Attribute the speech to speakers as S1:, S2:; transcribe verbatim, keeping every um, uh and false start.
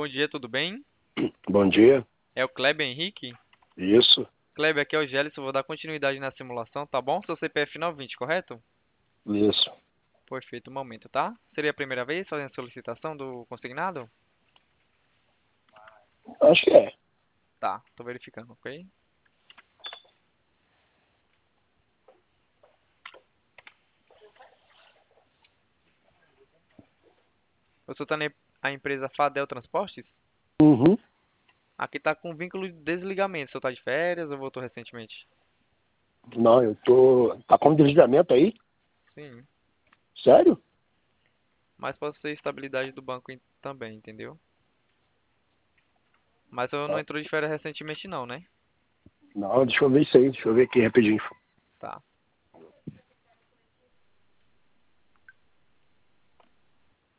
S1: bom dia, tudo bem?
S2: Bom dia.
S1: É o Kleber Henrique?
S2: Isso,
S1: Kleber, aqui é o Gélis, eu vou dar continuidade na simulação, tá bom? Seu C P F vinte, correto?
S2: isso.
S1: Perfeito, um momento, tá? Seria a primeira vez fazendo solicitação do consignado?
S2: Acho que é.
S1: Tá, tô verificando, ok? Você tá na a empresa Fadel Transportes?
S2: Uhum.
S1: Aqui tá com vínculo de desligamento. Você tá de férias ou voltou recentemente?
S2: Não, eu tô. Tá com desligamento aí?
S1: Sim,
S2: Sério?
S1: mas pode ser estabilidade do banco em- também, entendeu? Mas eu não
S2: Ah,
S1: entrou de férias recentemente não, né?
S2: não, deixa eu ver isso aí. Deixa eu ver aqui rapidinho.